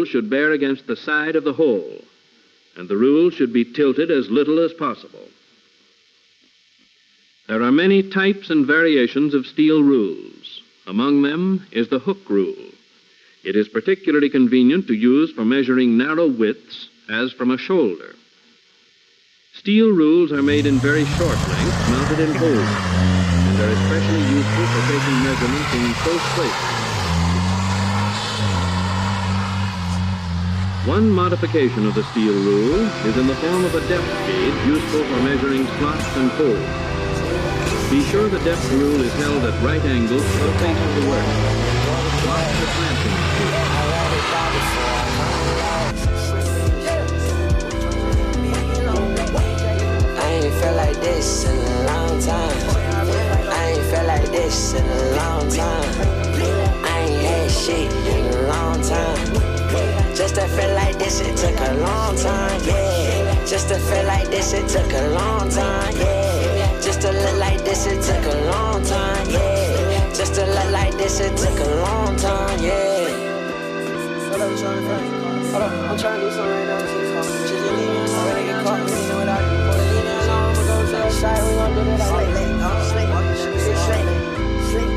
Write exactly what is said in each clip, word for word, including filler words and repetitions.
rule should bear against the side of the hole, and the rule should be tilted as little as possible. There are many types and variations of steel rules. Among them is the hook rule. It is particularly convenient to use for measuring narrow widths, as from a shoulder. Steel rules are made in very short lengths, mounted in holes, and are especially useful for taking measurements in close places. One modification of the steel rule is in the form of a depth gauge useful for measuring slots and holes. Be sure the depth rule is held at right angles to the face of the work. Watch the clamping tool. I ain't felt like this in a long time. I ain't felt like this in a long time. I ain't had shit in a long time. Just to feel like this, it took a long time, yeah. Just to feel like this, it took a long time, yeah. Just to look like this, it took a long time, yeah. Just to look like this, it took a long time, yeah. Hold up, I'm trying to find. Hold up, I'm trying to do something right now. Just leave me alone. I'm gonna get caught. You know what I do? Leave me alone. I'm gonna go to the side. We gonna do that. Slate, slate, slate,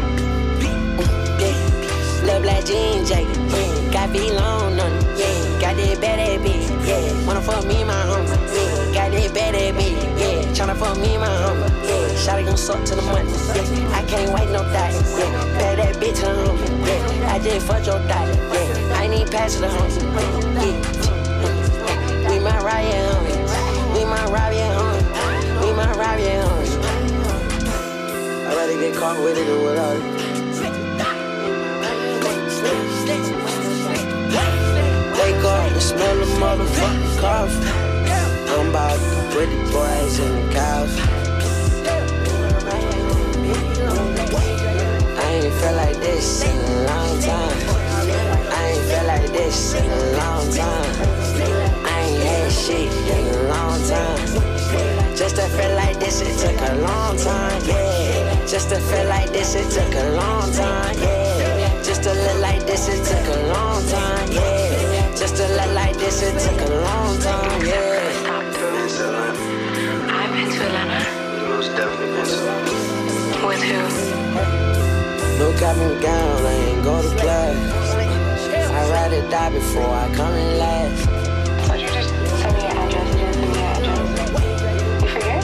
slate. Little black jean jacket, yeah. Got V long on it, yeah. Got that bad bitch, yeah. Wanna fuck me, my homie, yeah. Got that bad bitch, yeah. Tryna fuck me, my homie, yeah. Shawty gon' suck to the money, yeah. I can't wait no die, yeah. Bad that bitch to the homie, yeah. I just fucked your die, yeah. I ain't even pass to the homie, yeah. We might ride, yeah, homie. We might ride, yeah, homie. We might ride, yeah, homie. I'd rather get caught with it than without it. Wake up and smell the motherfucking coffee. I'm about to put the boys in the coffee. I ain't felt like this in a long time. I ain't felt like this in a long time. I ain't had shit in a long time. Just to feel like this, it took a long time, yeah. Just to feel like this, it took a long time, yeah. Just to look like this, it took a long time, yeah. Just to look like this, it took a long time, yeah. I've been to Atlanta. Most definitely been to. With who? No cap and gown, I ain't go to class. I'd rather die before I come in last. Why'd you just send me your address? You didn't send me your address. You forget?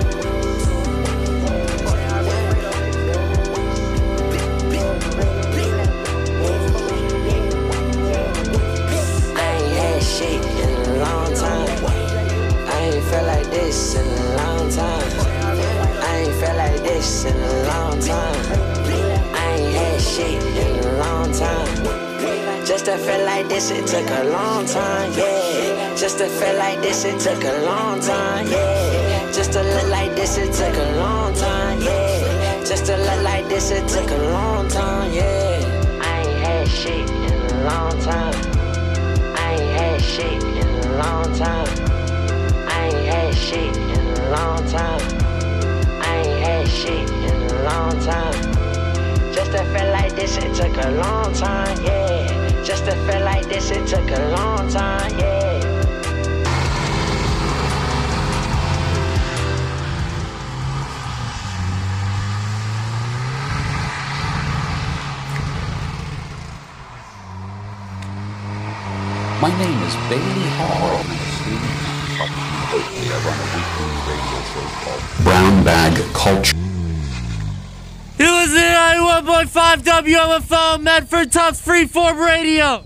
I ain't had shit in a long time. I ain't felt like this in a long time. I ain't felt like this in a long time. I ain't had shit in a long time. Just to feel like this, it took a long time, yeah. Just to feel like this, it took a long time, yeah. Just to look like this, it took a long time, yeah. Just to look like this, it took a long time, yeah. I ain't had shit in a long time. I ain't had shit in a long time. I ain't had shit in a long time. I ain't had shit in a long time. Just to feel like this, it took a long time, yeah. Just to feel like this, it took a long time, yeah. My name is Bailey Hall. I'm a student and I run a weekly radio show called Brown Bag Culture. You listen to ninety-one point five W M F O Medford Tufts Freeform Radio.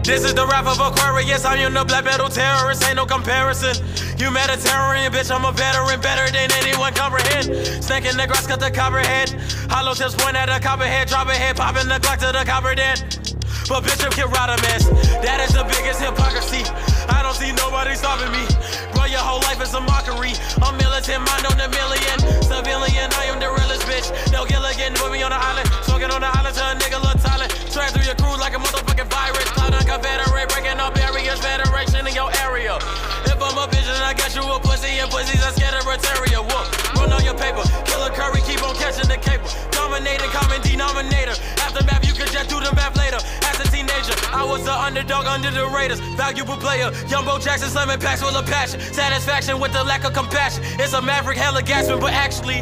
This is the rap of Aquarius. I am the black metal terrorist, ain't no comparison. Humanitarian, bitch, I'm a veteran, better than anyone comprehend. Snake in the grass, cut the copperhead. Hollow tips point at the copperhead, drop a head, popping the clock to the copper dead. But Bishop Kid Rodimus, that is the biggest hypocrisy. I don't see nobody stopping me. Bro, your whole life is a mockery. I'm militant, mind on a million. Civilian, I am the realest bitch. No Gilligan, put me on the island. Smoking on the island till a nigga look silent. Straight through your crew like a motherfucking virus. Cloud on Confederate, breaking up barriers. Federation in your area. If I'm a bitch, then I got you a pussy. And pussies are scared of Retaria. Whoop, run on your paper. Killer Curry, keep on catching the cable. Dominating, common denominator. Aftermath, you can just do the math later. As a teenager, I was the underdog under the Raiders. Valuable player. Young Jackson slamming packs full of passion. Satisfaction with the lack of compassion. It's a maverick, hella gasping, but actually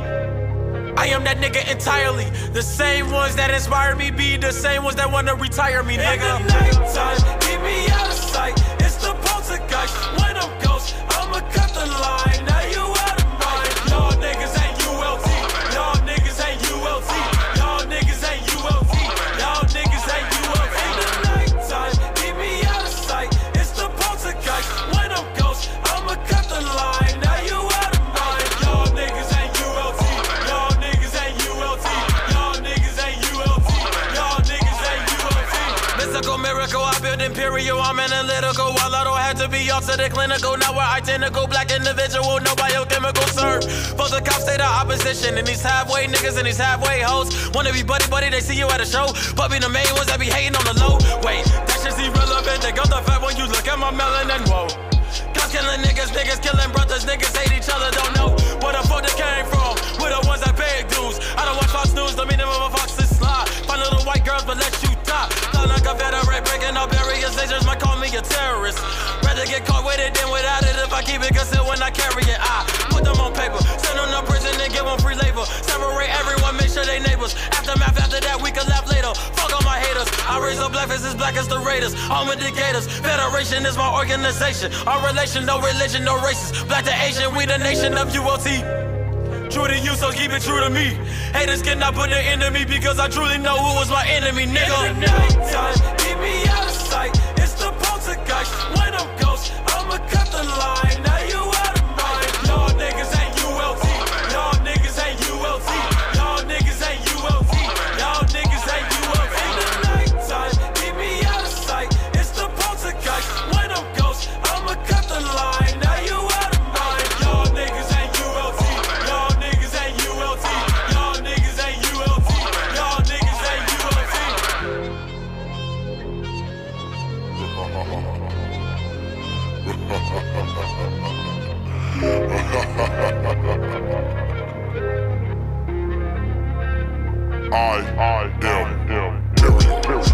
I am that nigga entirely. The same ones that inspire me be the same ones that wanna retire me, nigga. In the nighttime, keep me out of sight. It's the poltergeist. When I'm ghost, I'ma cut the line. Now you out of mind. Y'all niggas ain't U L T. Y'all niggas ain't U L T. Y'all niggas ain't U L T. Y'all niggas ain't U L T. In the nighttime, keep me out of sight. It's the poltergeist. When I'm ghost, I'ma cut the line. Now you out of mind. Y'all niggas ain't U L T. Y'all niggas ain't U L T. Y'all niggas ain't U L T. Y'all niggas ain't U L T. Mystical miracle, I build imperial. I'm analytical. While I don't have to be off to the clinical. Now we're identical. Black individual, no biochemical serve. Both the cops say the opposition. And these halfway niggas and these halfway hoes wanna be buddy buddy, they see you at a show. But be the main ones that be hating on the low. Wait, that shit's irrelevant. They got the fat when you look at my melanin. Whoa. Cops killing niggas, niggas killing brothers, niggas hate each other, don't know where the fuck they came from. We're the ones that pay dues. I don't watch Fox News, the meaning of a fox is slide. Find little white girls, but let you die. Fly like a Confederate, breaking up barriers, they just might call me a terrorist. Rather get caught with it than without it. If I keep it concealed when I carry it, I put them on paper, send them to prison and give them free labor. Separate everyone, make sure they neighbors. Aftermath, after that, we can laugh later. Fuck all my haters. I raise up black faces, black as the Raiders. All indicators. Federation is my organization. Our relation, no religion, no races. Black to Asian, we the nation of U L T. True to you, so keep it true to me. Haters cannot put an end to me because I truly know who was my enemy, nigga. In the nighttime, keep me out of sight. It's the poltergeist. When I'm ghost, I'ma cut the line. Now you out of mind. Y'all niggas ain't U L T. Y'all niggas ain't U L T. Y'all niggas ain't U L T. Y'all niggas ain't U L T. In the nighttime, keep me out of sight. It's the poltergeist. When I'm ghost, I'ma cut the line. Now you out of mind. Y'all niggas ain't U L T. Y'all niggas ain't U L T. Y'all niggas ain't U L T. Y'all niggas ain't U L T. I, I am, am, period, period.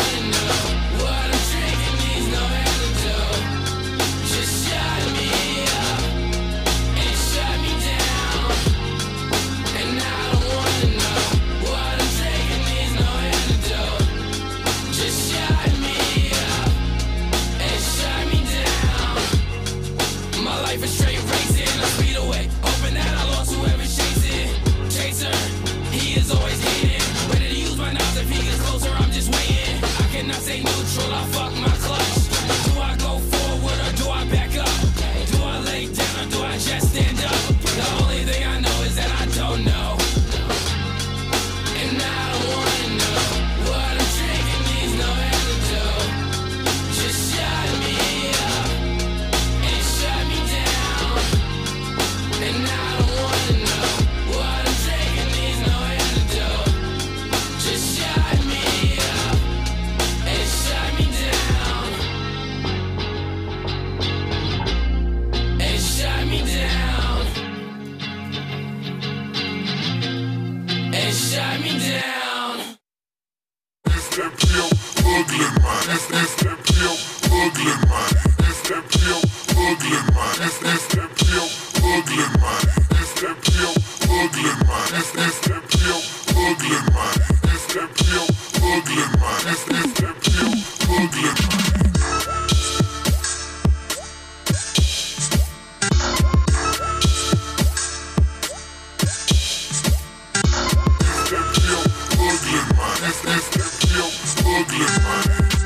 Just shut me up. let me down. It's that pimp ugly man. It's, it's that pimp ugly man. It's that pimp ugly man. It's, it's that pimp ugly man. It's that pimp ugly man. It's, it's that pimp ugly man. It's that pimp ugly man. It's, it's that pimp ugly man. It's, it's that pimp ugly man.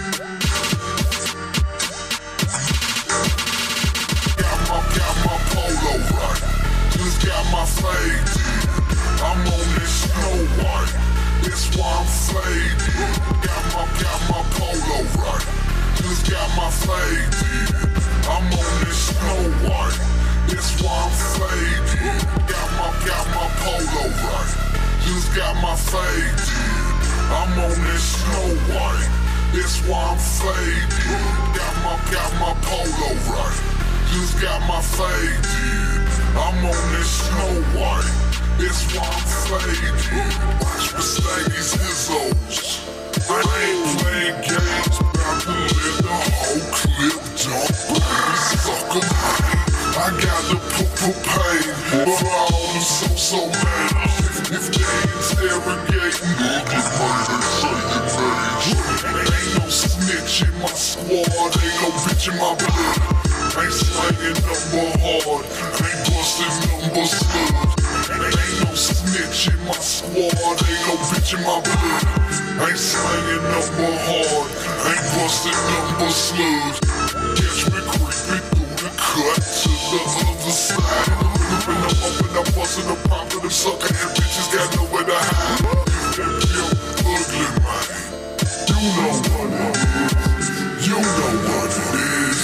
Got my, got my polo right. Just got my fade. I'm on this Snow White. That's why I'm faded. Got my, got my polo right. Just got my fade. I'm on this Snow White. That's why I'm faded. Got my, got my polo right. Just got my fade. I'm on this Snow White, that's why I'm faded. Got my, got my polo right, just got my fade. I'm on this Snow White, that's why I'm faded. Watch Mercedes Izzos. I ain't playing games, about to let the whole clip jump. Sucker pain, I got the poo-poo pain, but all the so-so man. If they interrogating, look at money, they say your name. Ain't no snitch in my squad, ain't no bitch in my blood. Ain't slanging number hard, ain't busting number slugs. Ain't no snitch in my squad, ain't no bitch in my blood. Ain't slanging number hard, ain't busting number slugs. Catch me creeping through the cut to the other side. Open up, open up, busting the pop to the sucker and bitches got nowhere to hide. That pimp ugly man, you know what it is. You know what it is.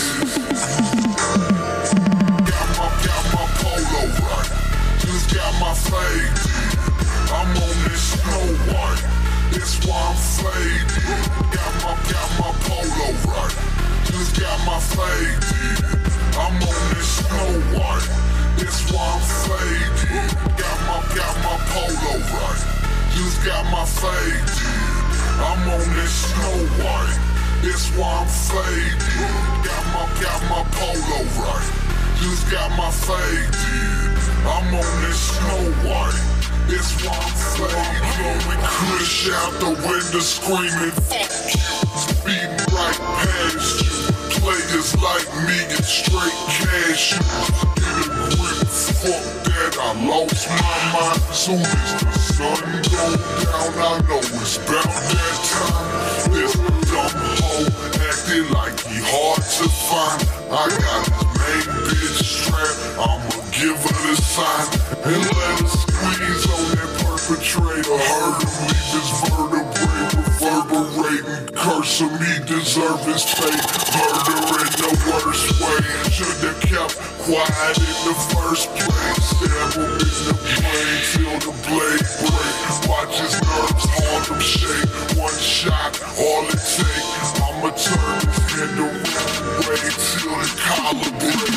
Got my, got my polo right, just got my fade. I'm on this Snow White, that's why I'm faded. Got my, got my polo right, just got my fade. I'm on this Snow White. That's why I'm faded. Got my, got my polo right. Just got my fade. I'm on this Snow White. That's why I'm faded. Got my, got my polo right. Just got my fade. I'm on this Snow White. That's why I'm faded. Blowing kush out the window screaming, fuck you. Speeding right past you. Players like me get straight cash. Get a grip, fuck that, I lost my mind. Soon as the sun goes down, I know it's about that time. This dumb hoe acting like he hard to find. I got his main bitch strapped, I'ma give her the sign. And let her squeeze on that perpetrator. Heard him leave his vertebrae reverberating. Curse him, he deserve his fate. Murder in the worst way. Should've kept quiet in the first place. Stab him in the brain till the blade break. Watch his nerves, hard them shake. One shot, all it take. I'ma turn his head the wrong way till the collar break.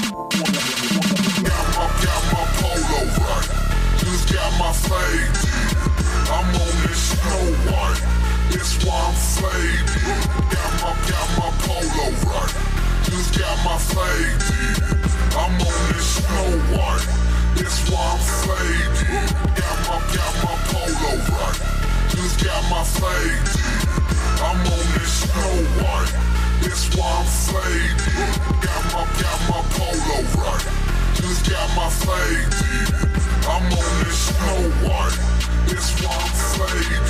Got my, got my polo right. Just got my fade. I'm on this Snow White. That's why I'm faded. Got my, got my polo right. Just got my fade. I'm on this Snow White. That's why I'm faded. Got my, got my polo right. Just got my fade. I'm on this Snow White. That's why I'm faded. Got my, got my polo right. Just got my fade. I'm on this Snow White. That's why I'm faded.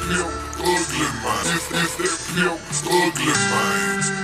pimp ugly, man. Is, is that pimp ugly, man?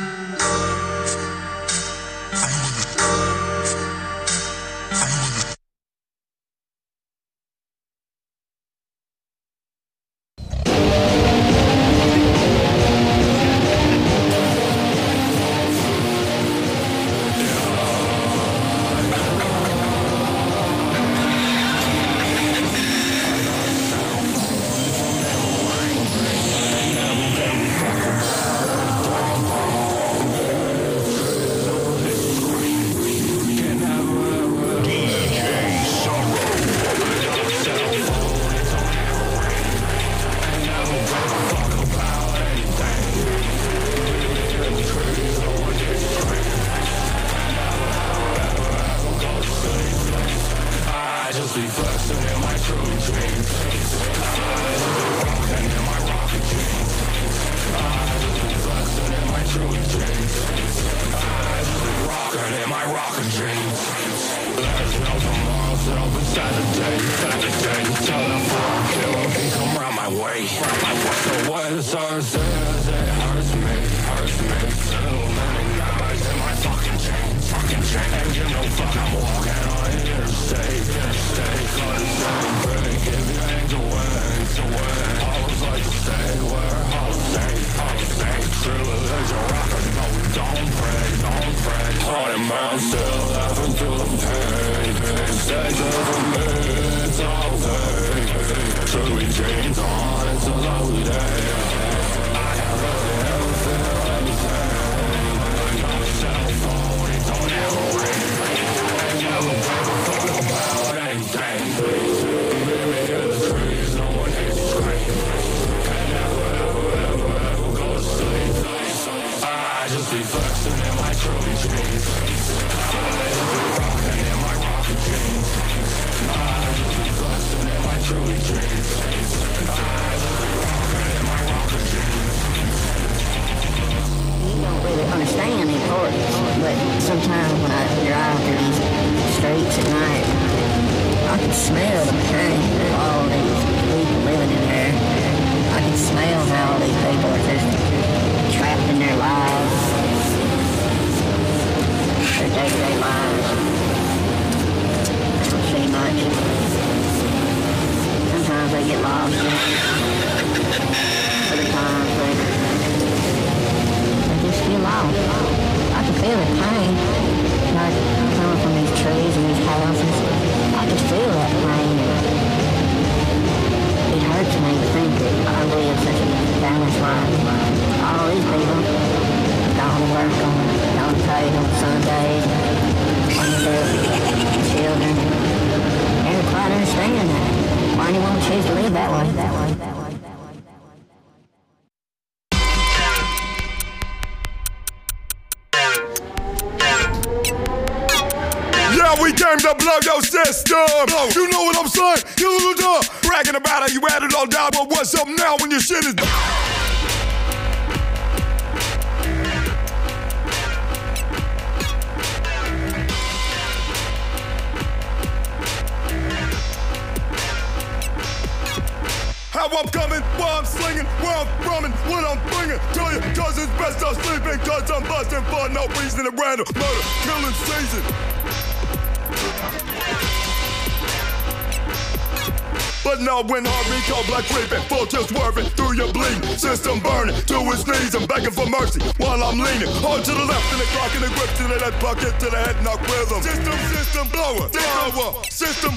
When heartbeat cold black creeping, full tilt swerving through your bleeding system, burning to his knees and begging for mercy while I'm leaning hard to the left and the clock in the grip to the head bucket to the head knock rhythm. System, system blower, blower, system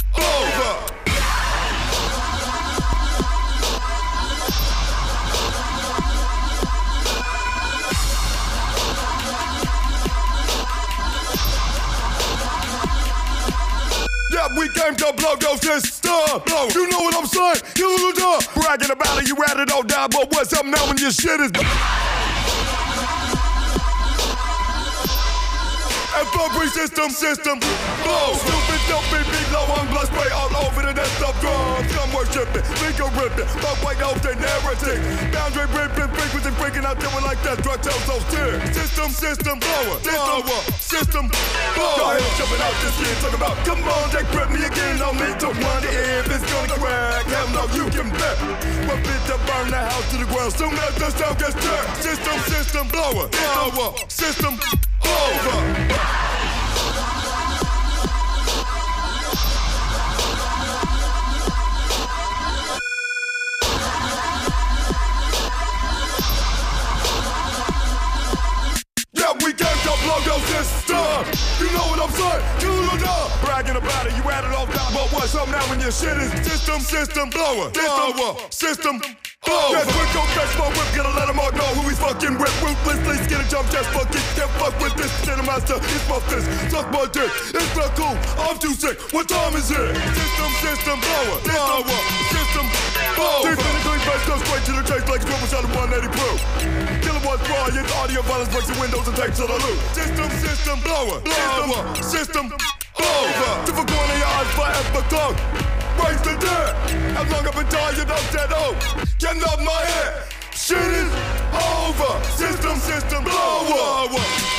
over. We came to blow your system. Blow. You know what I'm saying? You little dog. Bragging about it, you had it all down, but what's up now when your shit is Every system, system, blow. Stupid, stupid, big low on blood spray all over the desktop drums. Some worshiping, finger ripping, fuck white out their narrative. Boundary ripping, frequency freaking out, doing like that. Drug tells those tears. System, system, blower, blower, system, blower. my head jumping out this skin. Talk about, come on, Jack, grab me again. No need to wonder if it's gonna crack. Hell no, you can bet. We're fit to burn the house to the ground. Soon as the sound gets turned. System, system, blower, blower, system, over. You know what I'm saying? You know that. Bragging about it, you add it all down. But what's up now when your shit is system, system, blower, blower, system, blower. Yes, we gon' catch my whip, gonna let them all know who he's fucking with. Ruthlessly skinny jump, just fuck it. Can't fuck with this cinemaster. It's my fist, suck my dick. It's not cool, I'm too sick. What time is it? System, system, blower, blower, system, blower. Deep in the clean face, go straight to the chase like a triple shot of one eighty proof. Kilowatts riot, audio violence breaks the windows and takes to the loop. System, system, blower, blower, system, over. Different corner of your eyes forever closed. Raise the dead. As long as I'm tired of that oh, get off my head. Shit is over. System, system, blower.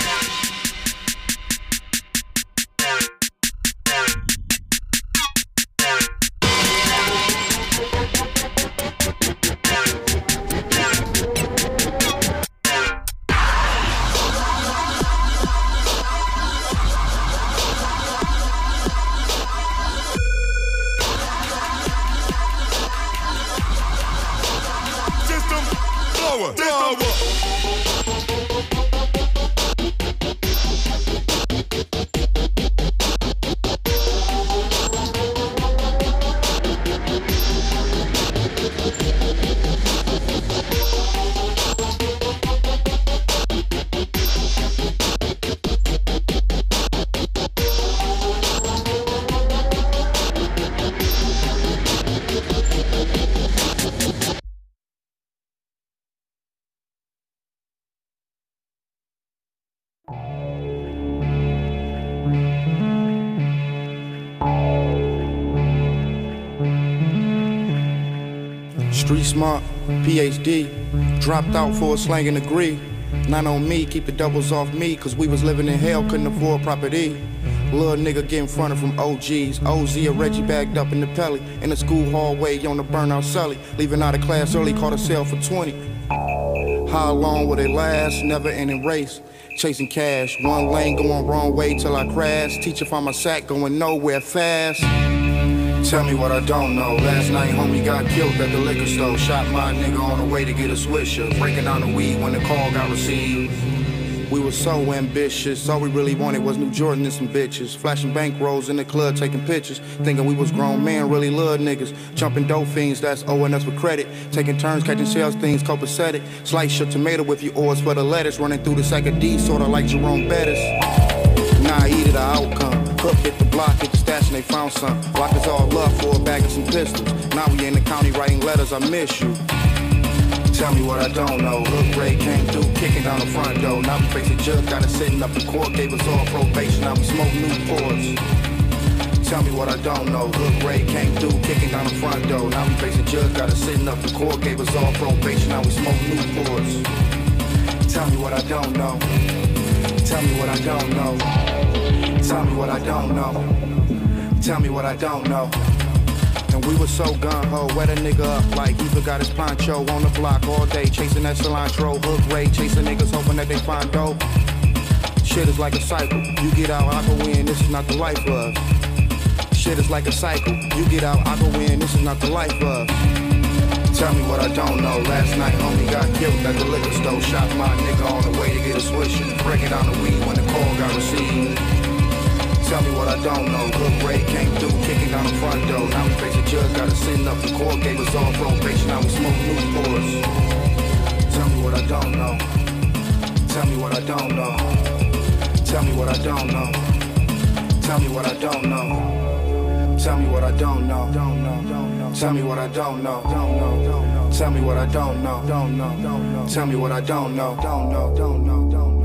Street smart, P H D, dropped out for a slanging degree. Not on me, keep the doubles off me, cause we was living in hell, couldn't afford property. Little nigga getting fronted from O Gs. O Z or Reggie bagged up in the pelly. In the school hallway on the burnout celly. Leaving out of class early, caught a sale for twenty. How long will it last? Never ending race. Chasing cash, one lane going wrong way till I crash. Teacher found my sack going nowhere fast. Tell me what I don't know. Last night, homie got killed at the liquor store. Shot my nigga on the way to get a swisher. Breaking down the weed when the call got received. We were so ambitious. All we really wanted was New Jordan and some bitches. Flashing bankrolls in the club, taking pictures. Thinking we was grown men, really love niggas. Jumping dope fiends, that's owing us with credit. Taking turns, catching sales things, copacetic. Slice your tomato with your oils for the lettuce. Running through the sack of D, sorta like Jerome Bettis. Now I eat it, the outcome. Cook hit the block, hit the stash, and they found some. Block is all love for a bag of some pistols. Now we in the county writing letters, I miss you. Tell me what I don't know. Hook Ray came through, kicking down the front door. Now we face a judge, got us sitting up in court. Gave us all probation, now we smoke Newports. Tell me what I don't know. Hook Ray came through, kicking down the front door. Now we face a judge, got us sitting up in court. Gave us all probation, now we smoke Newports. Tell me what I don't know. Tell me what I don't know. Tell me what I don't know. Tell me what I don't know. And we were so gun-ho, wet a nigga up like he forgot his poncho. On the block all day, chasing that cilantro. Hook Ray, chasing niggas, hoping that they find dope. Shit is like a cycle. You get out, I go in, this is not the life of. Shit is like a cycle. You get out, I go in, this is not the life of. Tell me what I don't know. Last night, homie got killed at the liquor store. Shot my nigga on the way to get a swisher. Breaking down the weed when the call got received. Tell me what I don't know. Hook Ray came through, kicking down the front door. Now we face a judge, got us sitting up in court. Gave us all probation, now we smoke Newports. Tell me what I don't know. Tell me what I don't know. Tell me what I don't know. Tell me what I don't know. Tell me what I don't know. Don't know. Don't know. Tell me what I don't know. Don't know. Don't know. Tell me what I don't know. Don't know. Don't know. Tell me what I don't know. Don't know. Don't know. Don't know.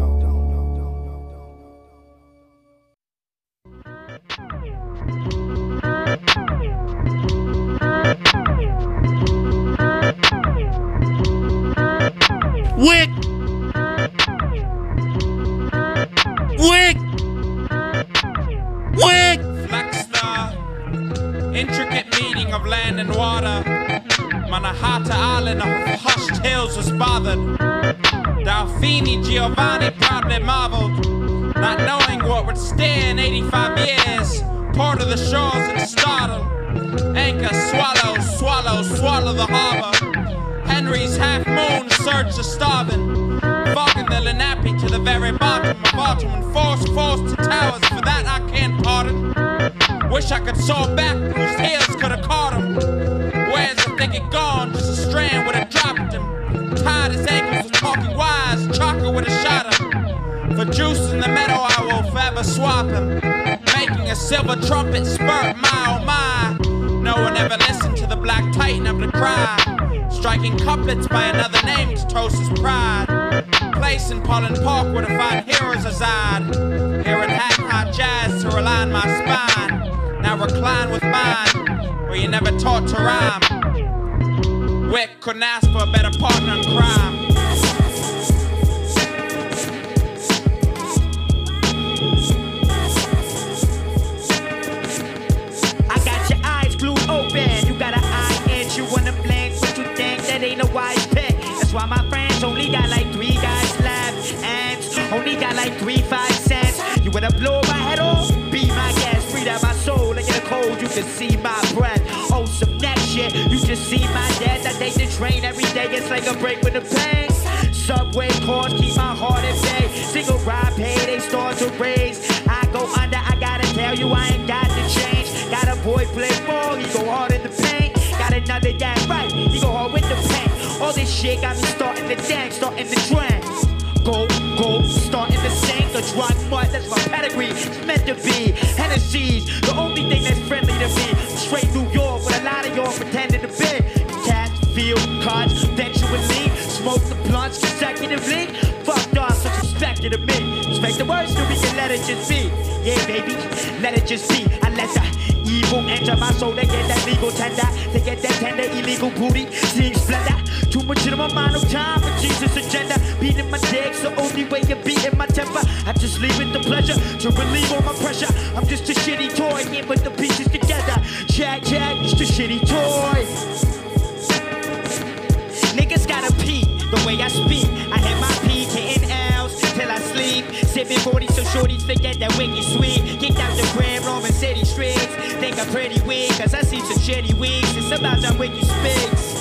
Wick! Wick! Wick! Flex the intricate meeting of land and water. Manhattan Island of hushed hills was bothered. Delfini Giovanni proudly marveled, not knowing what would stare in eighty-five years. Port of the shores and startled. Anchor swallow, swallow, swallow the harbor. Henry's half moon searched the starving. Fogging the Lenape to the very bottom of autumn and force, force to towers. For that I can't pardon. Wish I could soar back, whose heels could have caught him. Where's the thicket gone? Just a strand would have dropped him. Tied his ankles with talking wise, chocolate would have shot him. For juice in the meadow I will forever swap him. Making a silver trumpet spurt, my oh my. No one ever listened to the black titan of the cry. Striking couplets by another name to toast his pride. Place in Pollen Park where the fine heroes reside. Here in Hack High Jazz to align my spine. Now recline with mine, where you never taught to rhyme. Wick couldn't ask for a better partner in crime. I got your eyes glued open. You got an eye itch, you wanna blink, but you think that ain't a wise pick. That's why my friends only got like three guys left, and only got like three five cents. You wanna blow my head off? Be my guest, breathe out my soul. Like in the cold, you can see my breath. Oh, some next shit, you just see my death. I take the train every day, it's like a break with the pain. Subway cars keep my heart at bay. Single ride pay, they start to raise. I go under, I gotta tell you, I ain't got to change. Got a boy play ball, he go hard in the paint. Got another guy right, he go hard with the paint. All this shit got me starting to dance, starting to trend. Go, go, starting to sing. The drunk mud, that's my pedigree. It's meant to be. Hennessy's the only thing that's friendly to me. Straight New York, with a lot of y'all pretending to be. Cats, field, cards, eventually. Smoke the blunts consecutively. Fucked off, so suspect it of me. Respect the words, so we can let it just be. Yeah, baby, let it just be. I let the evil enter my soul. They get that legal tender. They get that tender illegal booty. Seeing splendor. Too much in my mind, no time for Jesus' agenda. Beating my dick's the only way you're beating my temper. I just leave it the pleasure to relieve all my pressure. I'm just a shitty toy, can't put the pieces together. Jack, Jack, just a shitty toy. Niggas gotta pee the way I speak. I hit my P, hitting L's till I sleep. Sipping forty so shorties forget that wicked sweet. Kicked out the grand Roman city streets. Think I'm pretty weak, cause I see some shitty wigs. It's about time wiki speaks.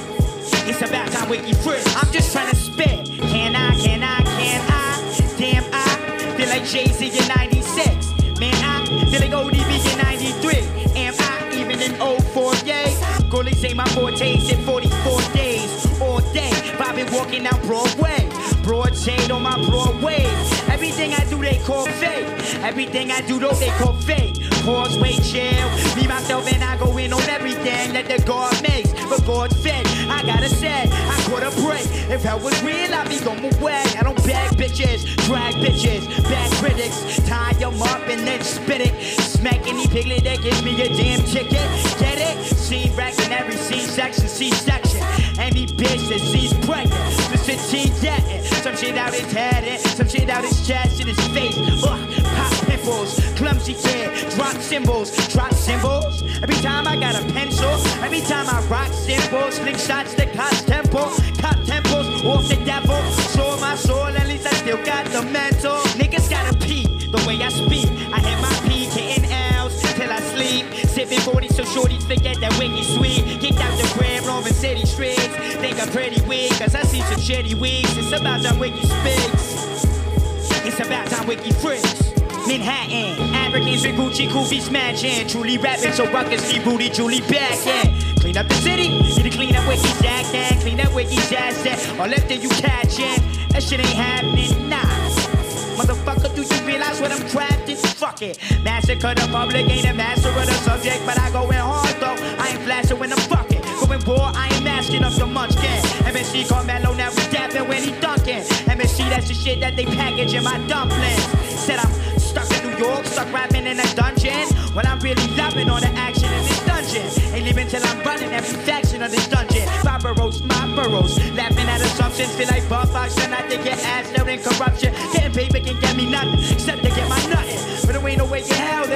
It's about time wiki free. I'm just trying to spit. Can I, can I, can I? Damn, I feel like Jay-Z in ninety-six. Man, I feel like O D B in ninety-three. Am I even in oh four? Yay. Girlies say my forte's in forty-four days. All day, I've been walking down Broadway. Broad shade on my Broadway. Everything I do, they call fake. Everything I do, though, they call fake. Pause, wait, chill. Me, myself, and I go in on everything that the God makes. But God's fed, I gotta say, I caught a break. If hell was real, I'd be on my way. I don't bag bitches, drag bitches, bad critics. Tie them up and then spit it. Smack any piglet that gives me a damn ticket. Get it? Scene rack in every C-section, C-section. Any bitch that sees pregnant, listen to that. Some shit out his head, and some shit out his chest and his face. Ugh, pop pimples, clumsy kid, drop cymbals, drop cymbals. Every time I got a pencil, every time I rock cymbals, flick shots to cop tempo, cop tempos off the devil. Soul my soul, at least I still got the mental. Niggas gotta pee the way I speak. I hit my P, hitting L's till I sleep. Sipping forty so shorties forget that wicked sweet. Kicked out the grand Roman city streets. Think I'm pretty weak, cause I see some shitty wigs. It's about time wiki speaks. It's about time wiki freaks. Manhattan, Africans with Gucci Koofies matching. Truly rapping so ruckus keep booty Julie back in. Clean up the city, need to clean up Wiki's acting. Clean up Wiki's asset, or left there you catching. That shit ain't happening, nah. Motherfucker, do you realize what I'm crafting? Fuck it. Massacre the public, ain't a master of the subject. But I go in hard though, I ain't flashing when I'm fucking. Going war, I ain't masking up the munchkin. M S C Carmelo now we dapping when he dunking. M S C, that's the shit that they package in my dumplings. Said I'm stuck in New York, stuck rapping in a dungeon. When I'm really loving all the action in this dungeon. Ain't leaving till I'm running every faction of this dungeon. My burrows, my burrows. Laughing at assumptions, feel like Bob Fox and I think get ass there in corruption. Getting paper can get me nothing, except to get my nothing. But there ain't no way in hell that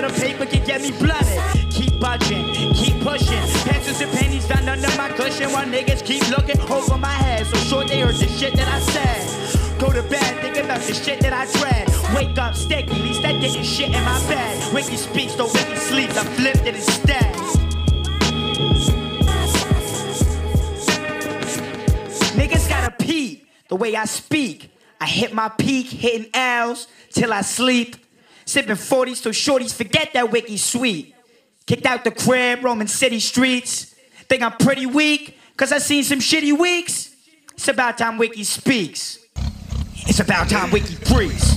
the paper can get me blooded. Keep budging, keep pushing. Pencils and pennies down under my cushion while niggas keep looking over my head. So sure they heard the shit that I said. Go to bed, think about the shit that I dread. Wake up sticky, at least I didn't shit in my bed. Wiki speaks, though Wiki sleeps, I flipped it instead. Niggas gotta pee the way I speak. I hit my peak, hitting L's till I sleep. Sipping forties till shorties forget that Wiki sweet. Kicked out the crib, roaming city streets. Think I'm pretty weak, cause I seen some shitty weeks. It's about time Wiki speaks. It's about time Wiki breathes.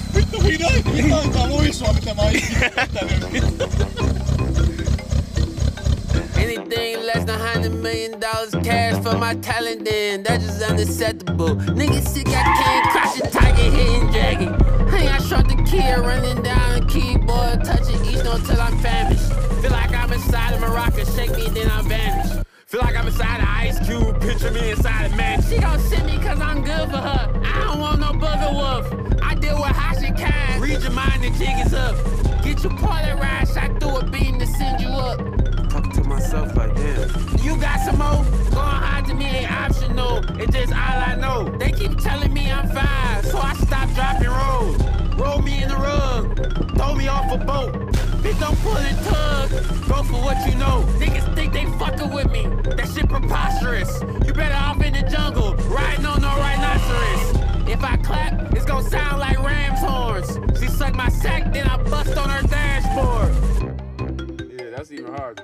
Anything less than one hundred million dollars cash for my talent, then that's just unacceptable. Niggas sick, I can't crash a tiger, hitting dragon. Hey, I shot the kid running down the keyboard, touching each note till I'm famished. Feel like I'm inside of Morocco, shake me, then I vanish. Feel like I'm inside of Ice Cube, picture me inside of man. She gon' send me cause I'm good for her. I don't want no bugger wolf. I deal with how she can. Read your mind, the jig is up. Get your party ride, shot through a beam to send you up. Talk to myself like, damn. You got some more? Going hard to me ain't optional. It's just all I know. They keep telling me I'm fine, so I stop dropping rolls. Roll me in the rug, throw me off a boat. Bitch, don't pull and tug, go for what you know. Niggas think they fucking with me, that shit preposterous. You better off in the jungle, riding on no rhinoceros. If I clap, it's gonna sound like ram's horns. She sucked my sack, then I bust on her dashboard. Yeah, that's even harder.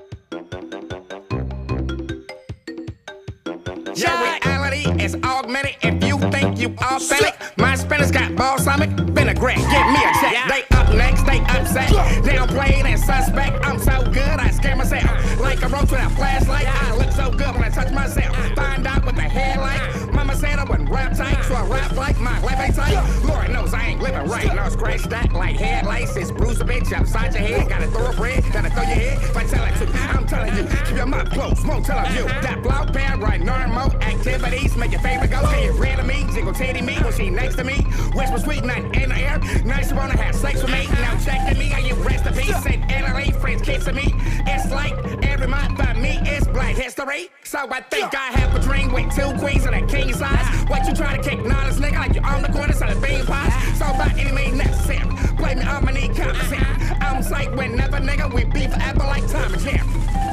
Your reality is augmented if you think you authentic. My spinners got balsamic vinaigrette. Give me a check. Yeah. They up next, they upset. Downplayed and suspect. I'm so good, I scare myself. Like a roach with a flashlight. I look so good when I touch myself. Find out what the headlight. Mama said I wouldn't rap tight, so I rap like my life ain't tight. Lord knows I ain't living right. No scratch that like headlights. It's bruise a bitch upside your head. Gotta throw a bread, gotta throw your head. If I tell it to, I'm telling you. Keep your mouth closed, won't tell you. That blow pad right normal activities. Make your favorite go. Get rid of me, jiggle titty me when she next to me. Whisper sweet night in the air. Nice wanna have sex with me. Now checking me, I get rest in peace. Said Italy, friends kissing me. It's like every month by me, it's Black History. So I think I have a dream with two queens and a king size. What you try to kick knowledge, nigga, like you on the corner, selling bean pies. So by any means necessary, play me on my knee, compensate. I'm sight whenever, nigga, we be forever like time and champ.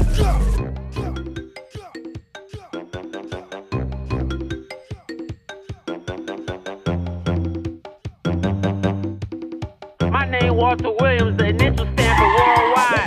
My name Walter Williams, the initial stand for worldwide.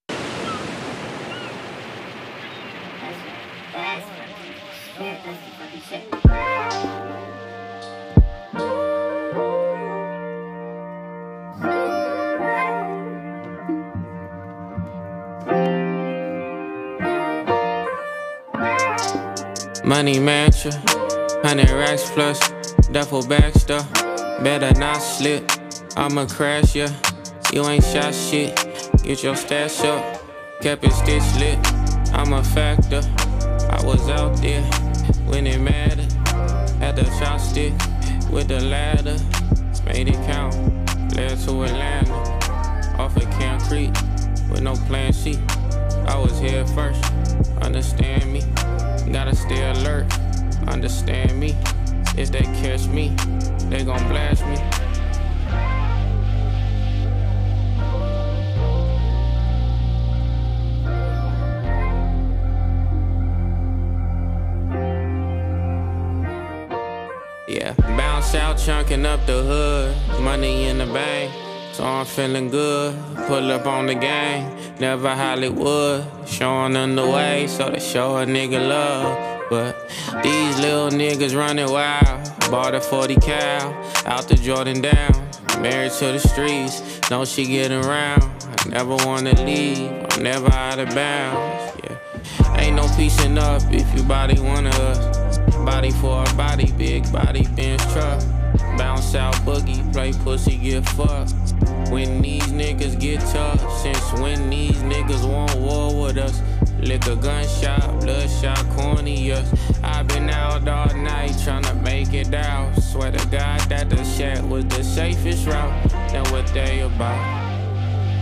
Money mansion, hundred racks plus, duffel bag stuff. Better not slip, I'ma crash ya. You ain't shot shit, get your stash up. Kept it stitch lit, I'm a factor. I was out there when it mattered. Had the chopstick with the ladder. Made it count, led to Atlanta. Off of Camp Creek with no plan C. I was here first, understand me. Gotta stay alert, understand me. If they catch me, they gon' blast me. Yeah, bounce out, chunking up the hood. Money in the bank, so I'm feeling good. Pull up on the gang, never Hollywood. Showing them the way, so they show a nigga love. But these little niggas running wild. Bought a forty cal, out the Jordan down. Married to the streets, know she getting around. I never wanna leave, I'm never out of bounds. Yeah, ain't no piecing up if you body one of us. Body for a body, big body, Benz truck. Bounce out boogie, play pussy, get fucked. When these niggas get tough, since when these niggas want war with us? Lick a gunshot, bloodshot, corny, yes. I been out all night tryna make it out. Swear to God that the shack was the safest route. Then what they about?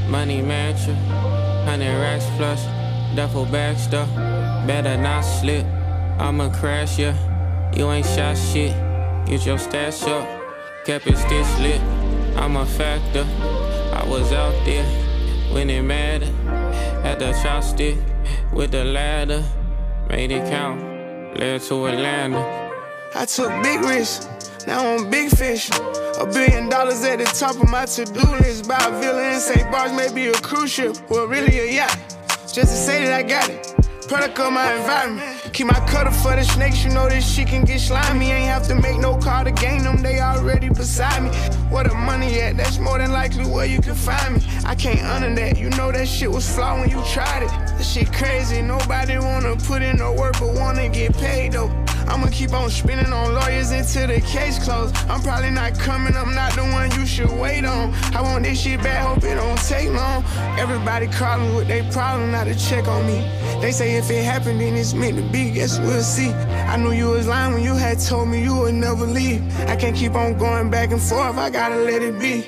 money matcher, hundred racks plus, duffel bag stuff. Better not slip, I'ma crash ya. You ain't shot shit, get your stash up. Kept it stitch lit, I'm a factor. I was out there when it mattered. Had the chopstick with the ladder. Made it count, led to Atlanta. I took big risks, now I'm big fish. A billion dollars at the top of my to-do list. Buy a villa in Saint Barts, maybe a cruise ship, or really a yacht. Just to say that I got it. Product of my environment. Keep my cutter for the snakes, you know this shit can get slimy. Ain't have to make no call to gain them, they already beside me. Where the money at, that's more than likely where you can find me. I can't honor that, you know that shit was flawed when you tried it. That shit crazy, nobody wanna put in no work but wanna get paid though. I'ma keep on spinning on lawyers until the case closed. I'm probably not coming, I'm not the one you should wait on. I want this shit bad, hope it don't take long. Everybody calling with their problem, not to check on me. They say if it happened, then it's meant to be, guess we'll see. I knew you was lying when you had told me you would never leave. I can't keep on going back and forth, I gotta let it be.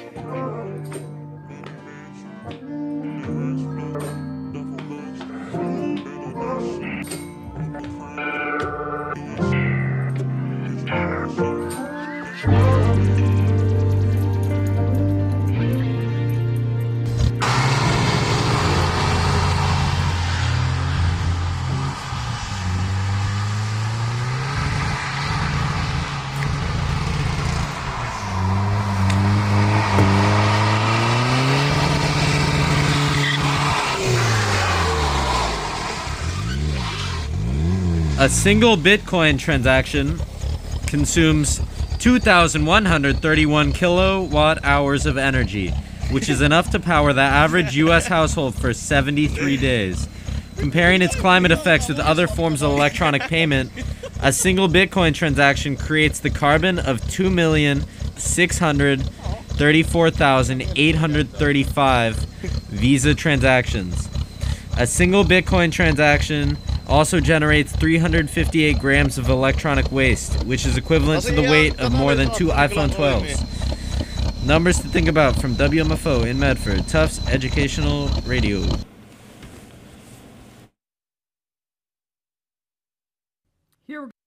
A single Bitcoin transaction consumes two thousand one hundred thirty-one kilowatt hours of energy, which is enough to power the average U S household for seventy-three days. Comparing its climate effects with other forms of electronic payment, a single Bitcoin transaction creates the carbon of two million six hundred thirty-four thousand eight hundred thirty-five Visa transactions. A single Bitcoin transaction also generates three hundred fifty-eight grams of electronic waste, which is equivalent to the weight of more than two iPhone twelves. Numbers to think about from W M F O in Medford, Tufts Educational Radio. Here we go.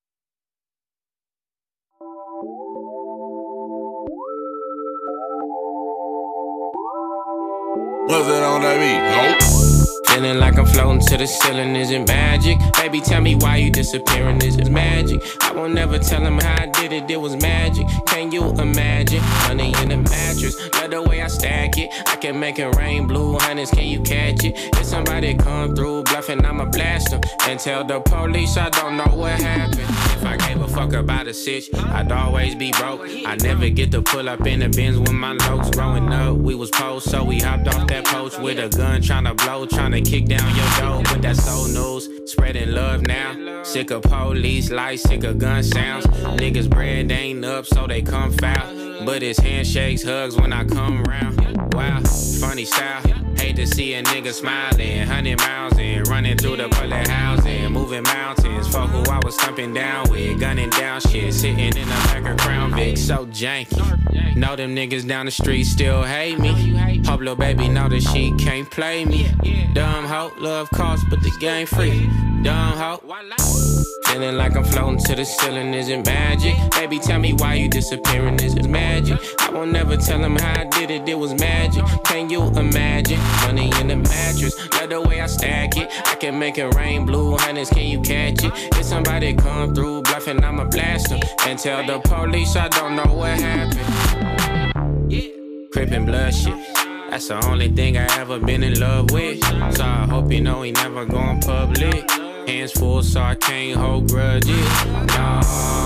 Was it on that beat? Nope. Feeling like I'm floating to the ceiling, is it magic? Baby, tell me why you disappearing, is it magic? I won't never tell him how I did it, it was magic. Can you imagine? Money in the mattress, love the way I stack it. I can make it rain, blue hundreds, can you catch it? If somebody come through bluffing, I'ma blast them. And tell the police I don't know what happened. If I gave a fuck about a sitch, I'd always be broke. I never get to pull up in the Benz with my lokes. Growing up, we was post, so we hopped off that post with a gun, tryna blow, tryna kick down your door with that soul news, spreading love now. Sick of police lights, sick of gun sounds. Niggas bread ain't up, so they come foul. But it's handshakes, hugs when I come round. Wow, funny style. Hate to see a nigga smiling, hundred miles in, running through the bullet housing, moving mountains. Fuck who I was thumping down with, gunning down shit, sitting in the back of Crown Vic, so janky. Know them niggas down the street still hate me. Hope little baby know that she can't play me. Dumb hoe, love cost, but the game free. Dumb hoe. Feeling like I'm floating to the ceiling, is it magic? Baby, tell me why you disappearing, is it magic? I won't never tell him how I did it, it was magic. Can you imagine? Money in the mattress, love the way I stack it. I can make it rain, blue hundreds, can you catch it? If somebody come through bluffing, I'ma blast them. And tell the police I don't know what happened. Crippin' blood shit, that's the only thing I ever been in love with. So I hope you know he never going public. Hands full so I can't hold grudges. Nah,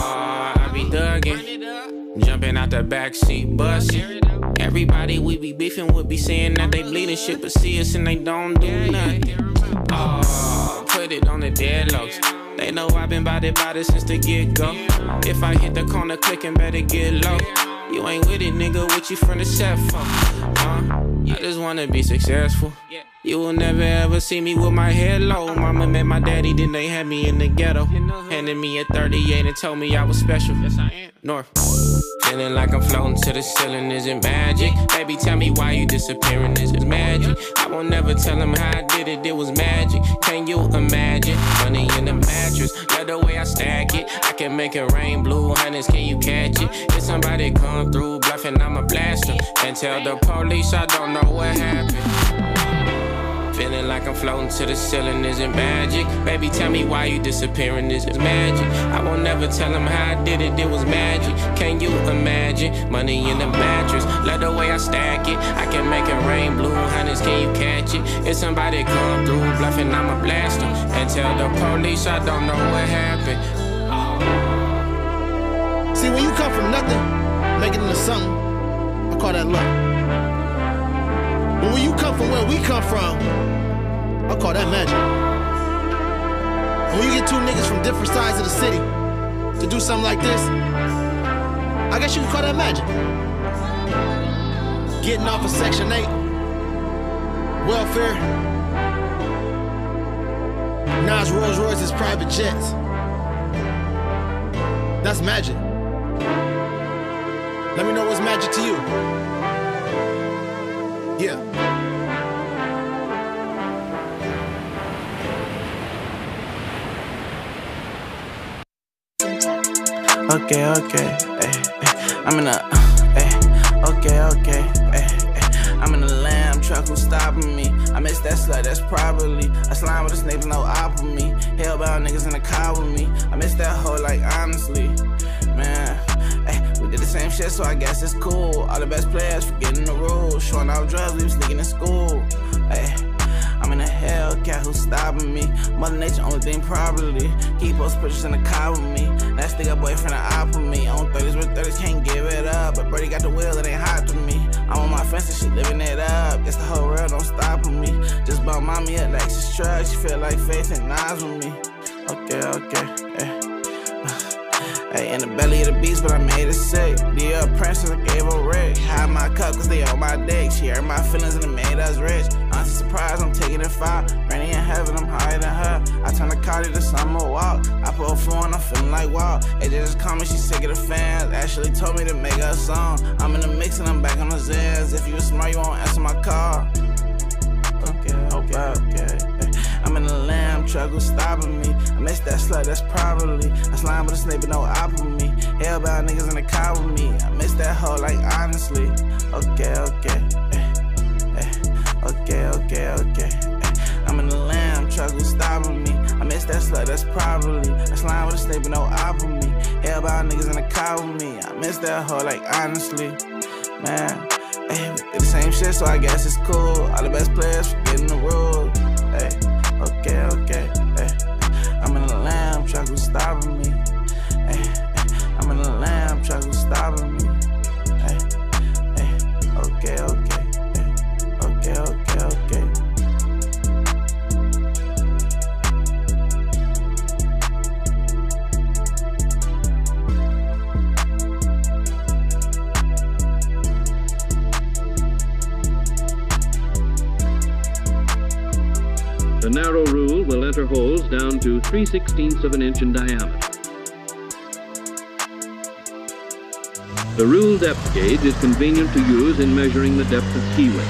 I be thuggin', jumping out the backseat bustin'. Everybody we be beefing would be saying that they bleeding shit, but see us and they don't do nothing. Oh, put it on the deadlocks. They know I've been bout it, bout it since the get-go. If I hit the corner clicking, better get low. You ain't with it, nigga, what you from the set for? Huh? I just wanna be successful. You will never ever see me with my head low. Mama met my daddy, then they had me in the ghetto. Handed me a thirty-eight and told me I was special. Yes, I am. North. Feeling like I'm floating to the ceiling, is it magic? Baby, tell me why you disappearing, is it magic? I won't never tell him how I did it, it was magic. Can you imagine? Money in the mattress, love the way I stack it. I can make it rain, blue hundreds, can you catch it? If somebody come through bluffing, I'ma blast them. And tell the police I don't know what happened. Feeling like I'm floating to the ceiling, is it magic? Baby, tell me why you disappearing, is it magic? I won't never tell him how I did it, it was magic. Can you imagine? Money in the mattress, love the way I stack it. I can make it rain, blue hundreds, can you catch it? If somebody come through bluffing, I'ma blast them. And tell the police I don't know what happened. See, when you come from nothing, make it into something, I call that luck. But when you come from where we come from, I call that magic. And when you get two niggas from different sides of the city to do something like this, I guess you can call that magic. Getting off of Section eight, welfare, Nas Rolls Royce's private jets. That's magic. Let me know what's magic to you. Yeah. Okay, okay, eh, eh. I'm in a, eh, okay, okay, eh, eh. I'm in a lamb truck, who's stopping me? I miss that slut, that's probably I slime with the snakes, no op with me. Hellbound niggas in the car with me. I miss that hoe, like honestly, man. Eh, we did the same shit, so I guess it's cool. All the best players forgetting the rules, showing off drugs, we was sneaking in school. Eh. I'm in a Hellcat, who's stopping me? Mother Nature, only thing probably. Keep those pictures in the car with me. That stick up boyfriend, I op with me. On thirties with thirties, can't give it up. But Birdie got the wheel, it ain't hot to me. I'm on my fence and she living it up. Guess the whole world don't stop with me. Just bought mommy a Lexus truck. She feel like Faith and Nas with me. Okay, okay, eh. Hey, in the belly of the beast, but I made it sick. The uh, princess, I gave her Rick. Hide my cup, cause they on my dick. She hurt my feelings and it made us rich. Honestly surprised, I'm taking it far. Rainy in heaven, I'm higher than her. I turn the car to the summer walk. I put a phone, I'm feeling like wow. A J just called me, she sick of the fans. Ashley told me to make her a song. I'm in the mix and I'm back on the Zans. If you was smart, you won't answer my call. Okay, okay, okay. I'm in a lamb truck, who's stopping me? I miss that slut, that's probably I slime with a snake, but no op with me. Hellbound niggas in the car with me. I miss that hoe, like honestly. Okay, okay, eh, eh. Okay, okay, okay. Eh. I'm in a lamb truck, who's stopping me? I miss that slut, that's probably I slime with a snake, but no op with me. Hellbound niggas in the car with me. I miss that hoe, like honestly, man. Hey, we did the same shit, so I guess it's cool. All the best players forgetting the rules. Hey. Okay, okay, eh. I'm in a lamb truck, who's stopping me? Eh, eh. I'm in a lamb truck, who's stopping me? Eh, eh. Okay, okay, eh. Okay, okay, okay. The narrow rule will enter holes down to three sixteenths of an inch in diameter. The rule depth gauge is convenient to use in measuring the depth of keyway.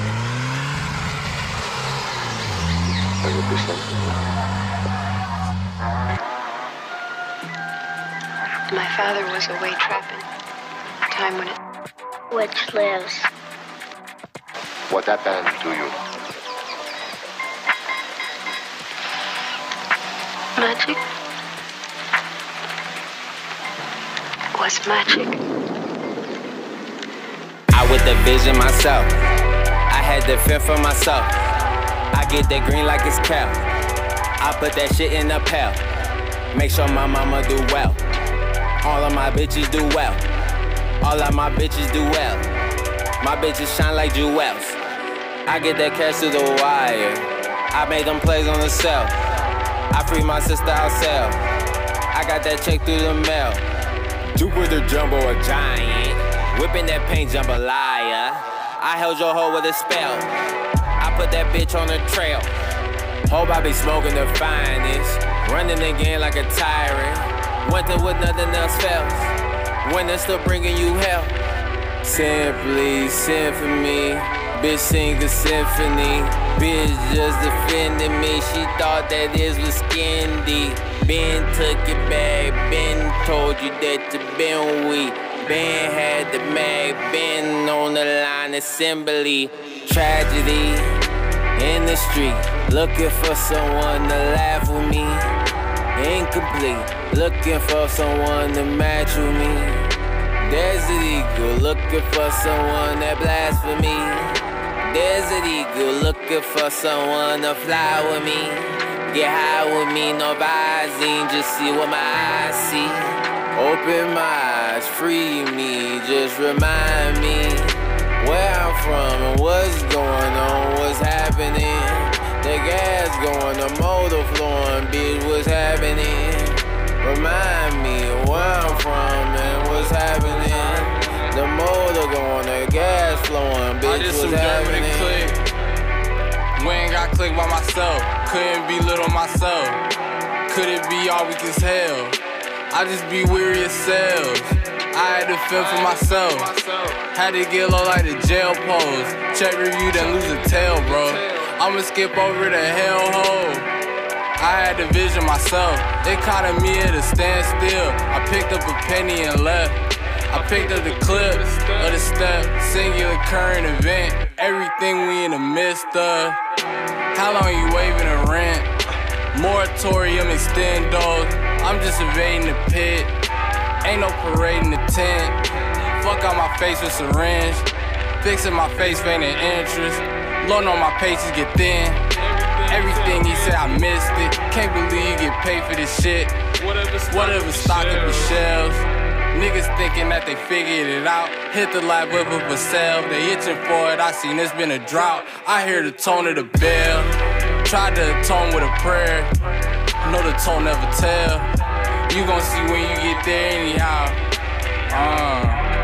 My father was away trapping. Time when it... Which lives. What happened to you? Magic was magic. I with the vision myself. I had the fear for myself. I get that green like it's cow. I put that shit in a pail. Make sure my mama do well. All of my bitches do well. All of my bitches do well. My bitches shine like jewels. I get that cash to the wire. I make them plays on the cell. I free my sister outside. I got that check through the mail. Jupiter Jumbo a giant. Whipping that paint jambalaya. I held your hoe with a spell. I put that bitch on the trail. Hope I be smoking the finest, running the game like a tyrant. Went there with nothing else fails, when they're still bringing you hell. Simply symphony, bitch sing a symphony. Bitch just defending me, she thought that this was skin deep. Ben took it back, Ben told you that you been weak. Ben had the mag, Ben on the line assembly. Tragedy in the street, looking for someone to laugh with me. Incomplete, looking for someone to match with me. Desert Eagle, looking for someone that blasphemes me. Desert Eagle, looking for someone to fly with me. Get high with me, no Visine, just see what my eyes see. Open my eyes, free me, just remind me where I'm from and what's going on, what's happening. The gas going, the motor flowing, bitch, what's happening? Remind me where I'm from and what's happening. The motor going, the gas flowing, bitch, I did what's some happening? Click. We ain't got click by myself, couldn't be little myself. Could it be all weak as hell? I just be weary as cells. I had to feel for myself. Had to get low like the jail pose. Check review, then lose a tail, bro. I'ma skip over the hellhole. I had to vision myself. It caught me at a standstill. I picked up a penny and left. I picked up the clip of the step, singular current event. Everything we in the midst of. How long you waving a rent? Moratorium extendos. I'm just evading the pit. Ain't no parade in the tent. Fuck out my face with syringe. Fixing my face, feigning interest. Loan on my pages get thin. Everything he said, I missed it. Can't believe you get paid for this shit. Whatever stock up the shelves. Niggas thinking that they figured it out. Hit the light whip up a cell. They itching for it, I seen it's been a drought. I hear the tone of the bell. Tried to atone with a prayer. Know the tone never tell. You gon' see when you get there anyhow. Uh.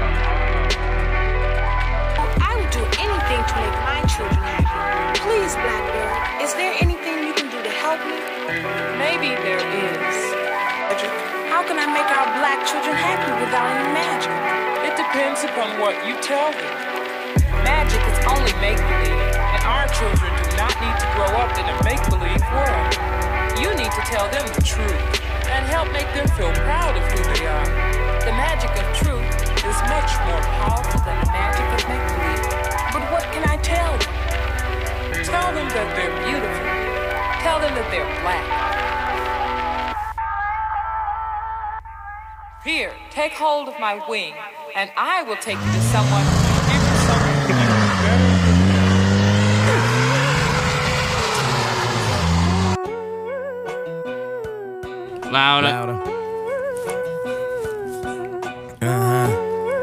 I would do anything to make my children happy. Please, Blackbird, is there anything you can do to help me? Maybe there is. How can I make our black children happy without any magic? It depends upon what you tell them. Magic is only make-believe, and our children do not need to grow up in a make-believe world. You need to tell them the truth and help make them feel proud of who they are. The magic of truth is much more powerful than the magic of make-believe. But what can I tell them? Tell them that they're beautiful. Tell them that they're black. Here, take hold of my wing, and I will take you to someone who will give you something better. Louder. Louder. Uh-huh.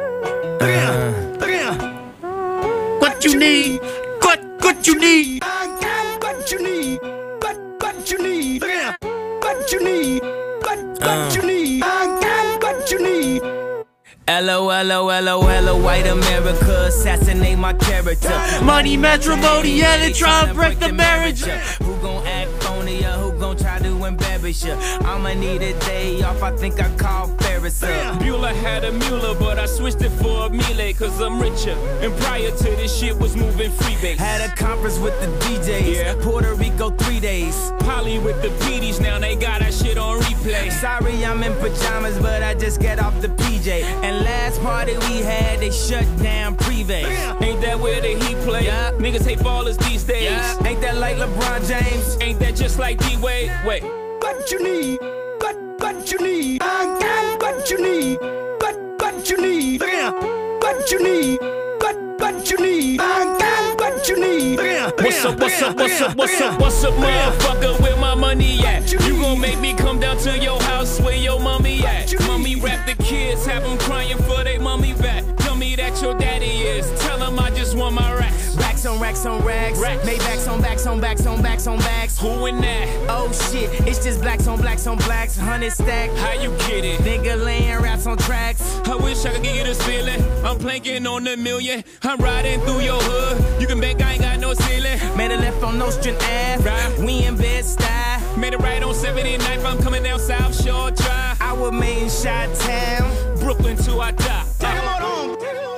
Uh-huh. What you need? What what you need? I got what you need. What what you need? What you need? What what you need? I got what you need. L O L O L O L O white America, assassinate my character. Money, matrimony, and they try to break the marriage. Who gon' act phony or who gon' try to embarrass ya? I'ma need a day off, I think I call Ferris up. Bueller had a Mueller, but I switched it for a Miele, cause I'm richer. And prior to this shit was moving freebase. Had a conference with the D Js, yeah. Puerto Rico three days. Polly with the P Ds, now they got that shit on replay. Sorry I'm in pajamas, but I just get off the P J. And last party we had, they shut down Privé. Ain't that where the Heat play? Yeah. Niggas hate ballers these days. Yeah. Ain't that like LeBron James? Ain't that just like D-Wade? Wait. What you need? What what you need? I got what you need. What what you need? What you need? What what you need? I got what you need. What's up, what's up, what's up, what's up, what's up, motherfucker, where my money at? You gon' make me come down to your house where your mommy at? Mommy rap the kids, have them crying for they mommy back. Tell me that your daddy is, tell him I just want my racks. Racks on racks on racks, racks. Maybachs on backs backs on backs on backs on backs. Who in that? Oh shit, it's just blacks on blacks on blacks. Hundred stack. How you get it? Nigga laying raps on tracks. I wish I could give you this feeling. I'm planking on a million. I'm riding through your hood. You can bet I ain't got no ceiling. Made a left on Nostrand Ave. Right. We in Bed-Stuy. Made a right on seventy-ninth. I'm coming down South Shore Drive. I was made in Chi-Town. Brooklyn till I die. Take 'em on home.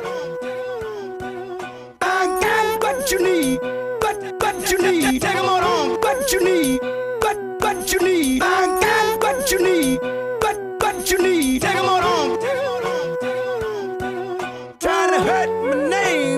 I got what you need. What, what you need. Take 'em on home. What you need. What, what you need. I got what you need. What, what you need. Take 'em on home. Try to hurt my name.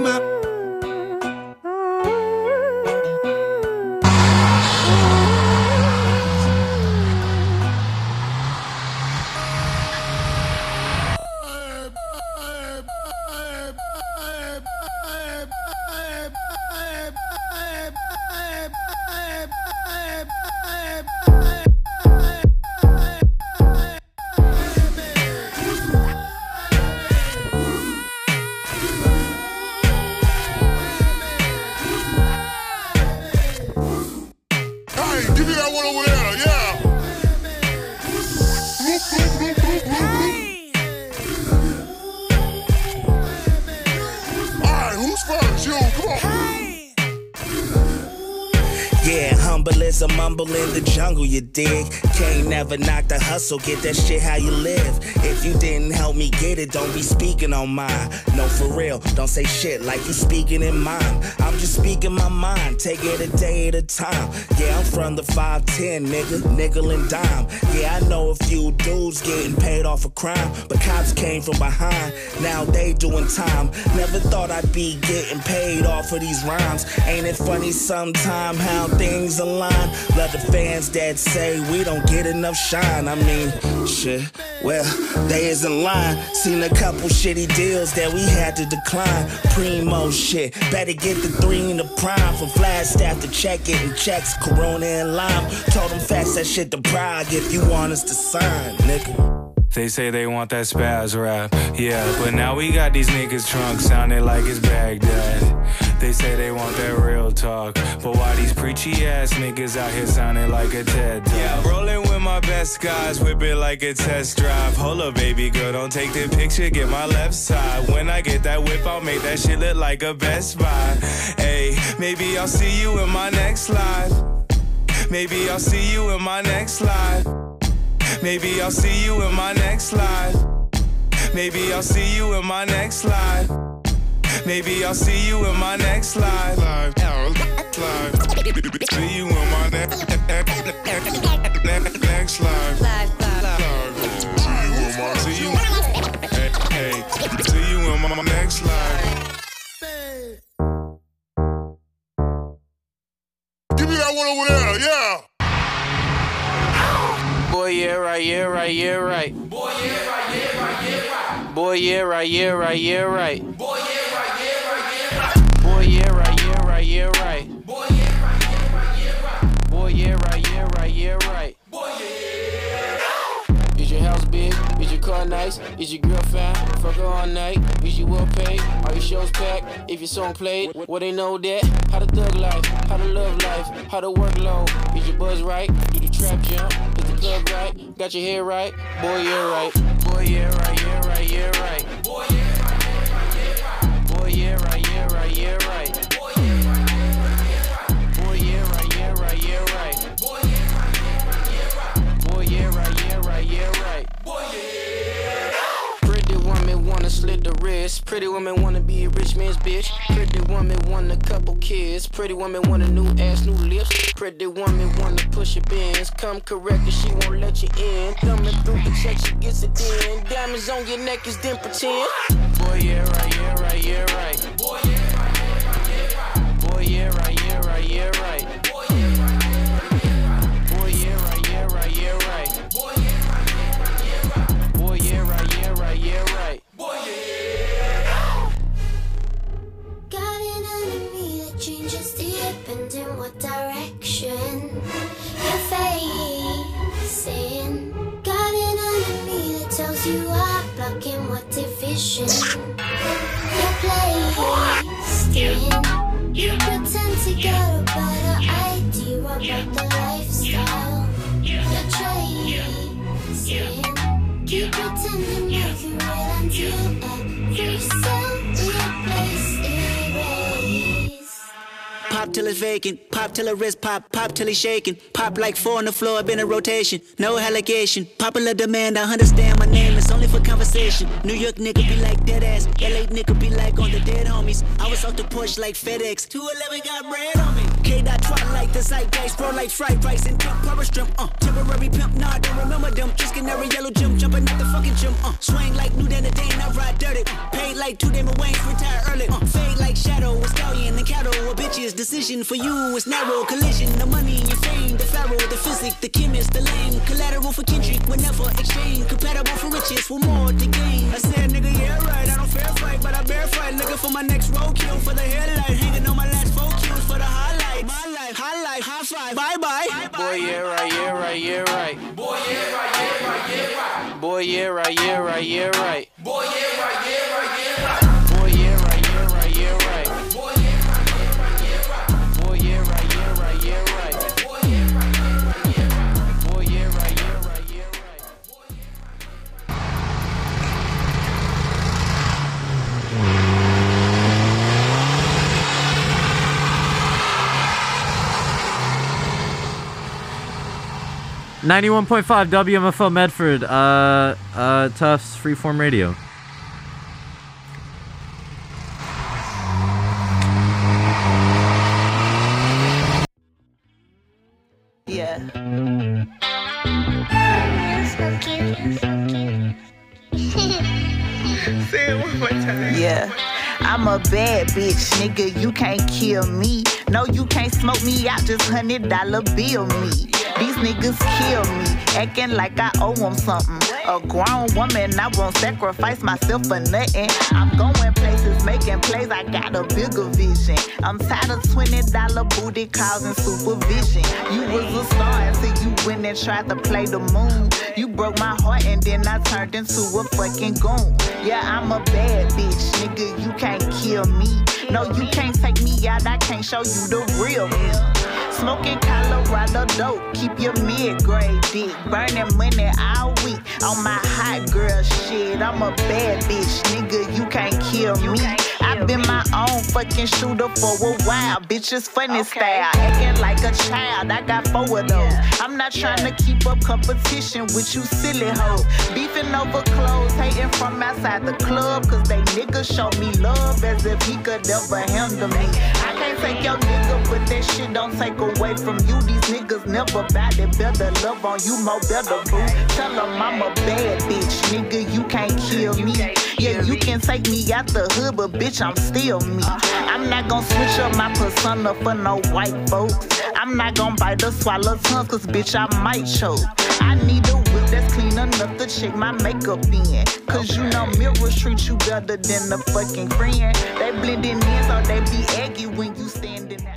A mumble in the jungle, you dig? Can't never knock the hustle, get that shit how you live. If you didn't help me get it, don't be speaking on mine. No, for real, don't say shit like you speaking in mine. I'm just speaking my mind, take it a day at a time. Yeah, I'm from the five ten, nigga, nickel and dime. Yeah, I know a few dudes getting paid off a crime, but cops came from behind, now they doing time. Never thought I'd be getting paid off of these rhymes. Ain't it funny sometime how things align? Love the fans that say we don't get enough shine. I mean, shit, well, they isn't lying. Seen a couple shitty deals that we had to decline. Primo shit, better get the three in the prime. From Flagstaff to check getting checks, Corona and Lime. Told them fax that shit to Prague if you want us to sign, nigga. They say they want that spaz rap, yeah, but now we got these niggas drunk, sounding like it's Baghdad. They say they want that real talk, but why these preachy ass niggas out here sounding like a TED Talk? Yeah, I'm rolling with my best guys, whip it like a test drive. Hold up, baby girl, don't take the picture, get my left side. When I get that whip, I'll make that shit look like a Best Buy. Hey, maybe I'll see you in my next life. Maybe I'll see you in my next life. Maybe I'll see you in my next life. Maybe I'll see you in my next life. Maybe I'll see you in my next life. Live, live. See you in my next next life. Live, live. See you in my see you. Hey, hey. See you in my next life. Give me that one over there, yeah. Boy, yeah, right, yeah, right, yeah, right. Boy, yeah, right, yeah, right, yeah, right. Boy, yeah, right, yeah, right, yeah, right. Boy, yeah, right, yeah, right, yeah, right. Boy, yeah, right, yeah, right, yeah, right. Boy, yeah, right, yeah, right, yeah, right. Boy, yeah, right, yeah, right, yeah, right. Boy, yeah. Is your house big? Is your car nice? Is your girl fine? Fuck her all night. Is you well paid? Are your shows packed? If your song played, well they know that. How the thug life? How the love life? How the workload? Is your buzz right? Do the trap jump? Is the club right? Got your hair right? Boy, yeah, right. Boy, yeah, right, yeah, right, yeah, right. Boy, yeah, right, yeah, right, yeah, right. Boy, yeah, right, yeah, right, yeah, right. Boy, yeah, right, yeah, right, yeah, right. Boy, yeah, right, yeah, right, yeah, right. Boy, yeah, right, yeah, right, yeah, right. Boy, yeah, right, yeah, right, yeah, right. Boy, yeah. Pretty woman wanna slit the wrist. Pretty woman wanna be a rich man's bitch. Pretty woman want a couple kids. Pretty woman want a new ass, new lips. Pretty woman wanna push your bins. Come correct and she won't let you in. Thumbing through the check, she gets it in. Diamonds on your neck is then pretend. Boy, yeah, right, yeah, right, yeah, right. Boy, yeah, right, yeah, right, yeah, right. Boy, yeah, right, yeah, right, yeah, right. Boy, yeah, right, yeah, right, yeah, right. Boy, yeah, right, yeah, right, yeah, right. Boy, yeah, right, yeah, right, yeah, right. Boy, yeah, right, yeah, right, yeah, right. Boy, yeah. Got an enemy that changes deep and in what direction you're facing. Got an enemy that tells you are blocking what division you're placed in. You pretend to get a better about the lifestyle. You're trying, saying, keep pretending like you're real until every cell replace erase. Pop till it's vacant, pop till her wrist pop, pop till he's shaking. Pop like four on the floor, been in rotation, no allegation. Popular demand, I understand my name, it's only for conversation. New York nigga be like dead ass, L A nigga be like on the dead homies. I was off the porch like FedEx, two eleven got bread on me. K-Dot Twilight, the zeitgeist, bro like fried rice and pimp, power strip, uh. Temporary pimp, nah, I don't remember them. Just canary yellow gym, jumping at the fucking gym, uh. Swing like New Dan the Dane, I ride dirty. Uh. Paid like two Damon Wayne's, retire early, uh. Fade like Shadow, a stallion and cattle, a bitches. Decision for you is narrow, collision, the money, your fame, the pharaoh, the physics, the chemist, the lame, collateral for Kendrick, whenever exchange, compatible for riches, for more to gain. I said, nigga, yeah, right, I don't fair fight, but I bear fight, nigga, for my next roadkill, for the headlight, hanging on my last four kills, for the highlight, my life, high life, high five, bye bye. Boy, yeah, right, yeah, right, yeah, right. Boy, yeah, right, yeah, right, yeah, right. Boy, yeah, right, yeah, right, yeah, right. Boy, yeah, right, yeah, right, yeah, right. Boy, yeah, right, yeah, right, yeah, right. Boy, yeah, right, yeah, right, yeah, right. Boy, yeah, right, yeah, right, yeah, right. Boy, yeah, right, yeah, right, yeah, right. Boy, yeah, right, yeah, right, yeah, right. ninety-one point five W M F O Medford, uh, uh, Tufts Freeform Radio. Yeah. You're so cute, you're so cute. Say it one more time. Yeah. I'm a bad bitch, nigga, you can't kill me. No, you can't smoke me out, just hundred dollar bill me. These niggas kill me, acting like I owe them something. A grown woman, I won't sacrifice myself for nothing. I'm going places, making plays, I got a bigger vision. I'm tired of twenty dollar booty calls and supervision. You was a star until you went and tried to play the moon. You broke my heart and then I turned into a fucking goon. Yeah, I'm a bad bitch, nigga, you can't kill me. No, you can't take me out, I can't show you the real me. Smoking Colorado dope, keep your mid-grade dick. Burning money all week on my hot girl shit. I'm a bad bitch, nigga, you can't kill me. I've been my own fucking shooter for a while. Bitches funny style, acting like a child. I got four of those. I'm not trying to keep up competition with you silly hoes. Beefing over clothes, hating from outside the club. Cause they niggas show me love as if he could ever handle me. I can't take your nigga, but that shit don't take away from you. These niggas never bout it. Better love on you, more better boo. Tell them I'm a bad bitch, nigga, you can't kill me. Yeah, you can take me out the hood, but bitch, I'm still me. I'm not gonna switch up my persona for no white folks. I'm not gonna bite or swallow tongues, cause bitch, I might choke. I need a whip that's clean enough to check my makeup in. Cause you know mirrors treat you better than a fucking friend. They blending in so they be eggy when you standing out.